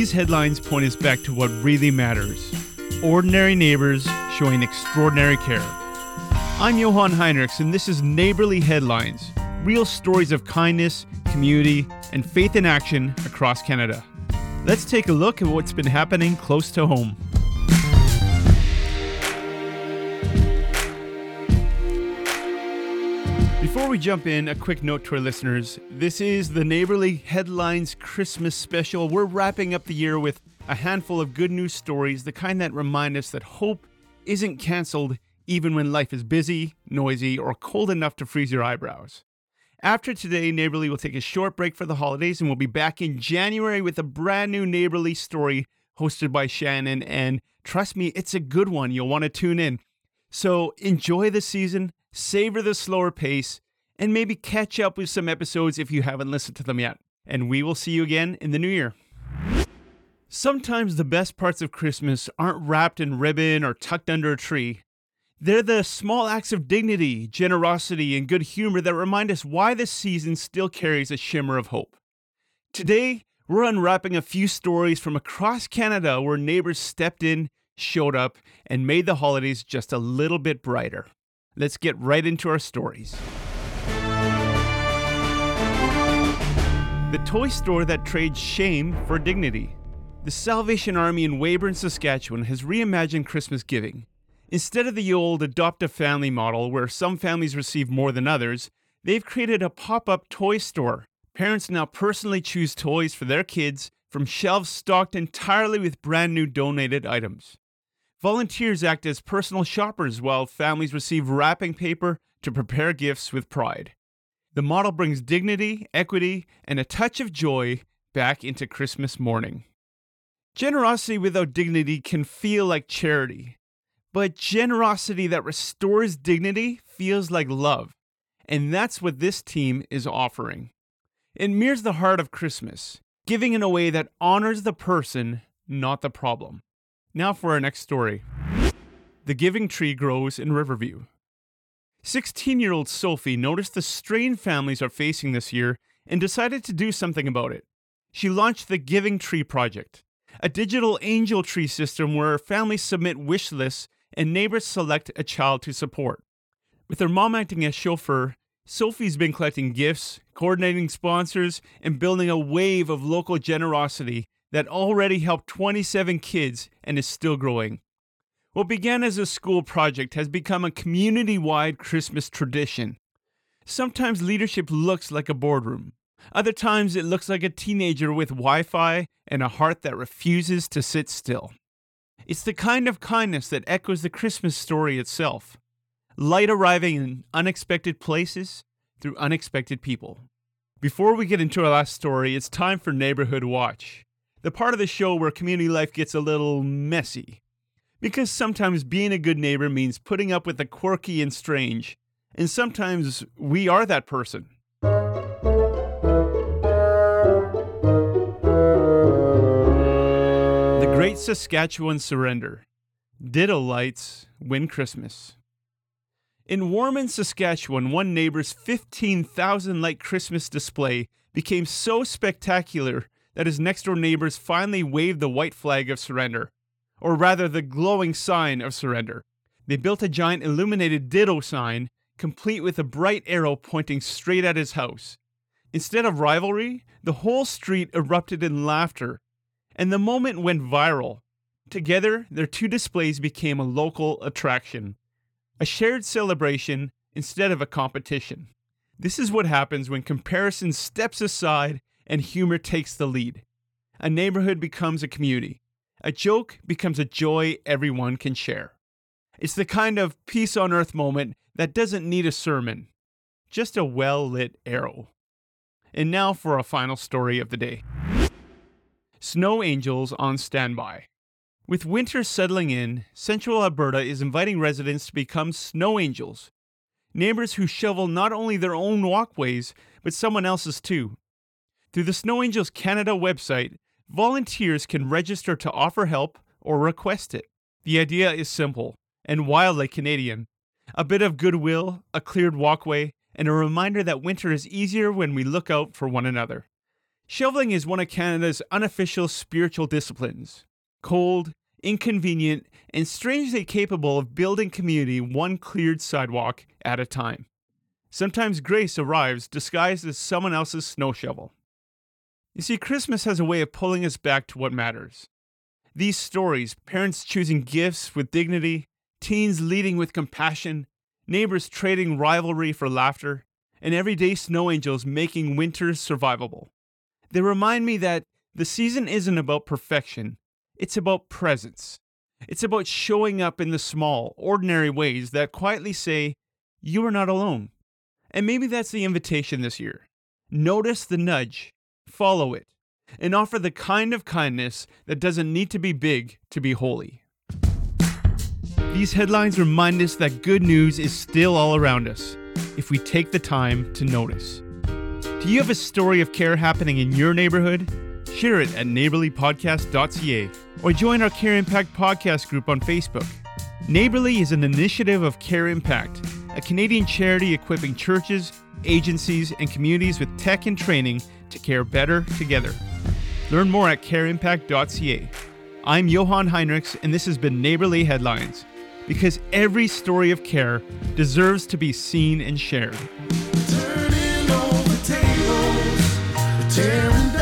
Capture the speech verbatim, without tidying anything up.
These headlines point us back to what really matters. Ordinary neighbors showing extraordinary care. I'm Johan Heinrichs, and this is Neighborly Headlines. Real stories of kindness, community, and faith in action across Canada. Let's take a look at what's been happening close to home. Before we jump in, a quick note to our listeners. This is the Neighborly Headlines Christmas special. We're wrapping up the year with a handful of good news stories, the kind that remind us that hope isn't canceled even when life is busy, noisy, or cold enough to freeze your eyebrows. After today, Neighborly will take a short break for the holidays, and we'll be back in January with a brand new Neighborly story hosted by Shannon. And trust me, it's a good one. You'll want to tune in. So enjoy the season, savor the slower pace, and maybe catch up with some episodes if you haven't listened to them yet. And we will see you again in the new year. Sometimes the best parts of Christmas aren't wrapped in ribbon or tucked under a tree. They're the small acts of dignity, generosity, and good humor that remind us why this season still carries a shimmer of hope. Today, we're unwrapping a few stories from across Canada where neighbors stepped in, showed up, and made the holidays just a little bit brighter. Let's get right into our stories. The toy store that trades shame for dignity. The Salvation Army in Weyburn, Saskatchewan has reimagined Christmas giving. Instead of the old adopt a family model where some families receive more than others, they've created a pop-up toy store. Parents now personally choose toys for their kids from shelves stocked entirely with brand new donated items. Volunteers act as personal shoppers while families receive wrapping paper to prepare gifts with pride. The model brings dignity, equity, and a touch of joy back into Christmas morning. Generosity without dignity can feel like charity, but generosity that restores dignity feels like love, and that's what this team is offering. It mirrors the heart of Christmas, giving in a way that honors the person, not the problem. Now for our next story. The Giving Tree grows in Riverview. sixteen-year-old Sophie noticed the strain families are facing this year and decided to do something about it. She launched the Giving Tree Project, a digital angel tree system where families submit wish lists and neighbors select a child to support. With her mom acting as chauffeur, Sophie's been collecting gifts, coordinating sponsors, and building a wave of local generosity that already helped twenty-seven kids and is still growing. What began as a school project has become a community-wide Christmas tradition. Sometimes leadership looks like a boardroom. Other times it looks like a teenager with Wi-Fi and a heart that refuses to sit still. It's the kind of kindness that echoes the Christmas story itself. Light arriving in unexpected places through unexpected people. Before we get into our last story, it's time for Neighborhood Watch, the part of the show where community life gets a little messy. Because sometimes being a good neighbor means putting up with the quirky and strange, and sometimes we are that person. The Great Saskatchewan Surrender. Ditto lights win Christmas. In Warman, Saskatchewan, one neighbor's fifteen thousand light Christmas display became so spectacular that his next-door neighbors finally waved the white flag of surrender, or rather the glowing sign of surrender. They built a giant illuminated ditto sign, complete with a bright arrow pointing straight at his house. Instead of rivalry, the whole street erupted in laughter, and the moment went viral. Together, their two displays became a local attraction, a shared celebration instead of a competition. This is what happens when comparison steps aside and humor takes the lead. A neighborhood becomes a community. A joke becomes a joy everyone can share. It's the kind of peace on earth moment that doesn't need a sermon, just a well-lit arrow. And now for a final story of the day. Snow angels on standby. With winter settling in, Central Alberta is inviting residents to become snow angels. Neighbors who shovel not only their own walkways, but someone else's too. Through the Snow Angels Canada website, volunteers can register to offer help or request it. The idea is simple and wildly Canadian. A bit of goodwill, a cleared walkway, and a reminder that winter is easier when we look out for one another. Shoveling is one of Canada's unofficial spiritual disciplines. Cold, inconvenient, and strangely capable of building community one cleared sidewalk at a time. Sometimes grace arrives disguised as someone else's snow shovel. You see, Christmas has a way of pulling us back to what matters. These stories, parents choosing gifts with dignity, teens leading with compassion, neighbors trading rivalry for laughter, and everyday snow angels making winters survivable. They remind me that the season isn't about perfection, it's about presence. It's about showing up in the small, ordinary ways that quietly say, you are not alone. And maybe that's the invitation this year. Notice the nudge, follow it, and offer the kind of kindness that doesn't need to be big to be holy. These headlines remind us that good news is still all around us, if we take the time to notice. Do you have a story of care happening in your neighborhood? Share it at neighborly podcast dot c a or join our Care Impact podcast group on Facebook. Neighborly is an initiative of Care Impact, a Canadian charity equipping churches, agencies, and communities with tech and training to care better together. Learn more at care impact dot c a. I'm Johan Heinrichs, and this has been Neighborly Headlines, because every story of care deserves to be seen and shared. Turning over tables, tearing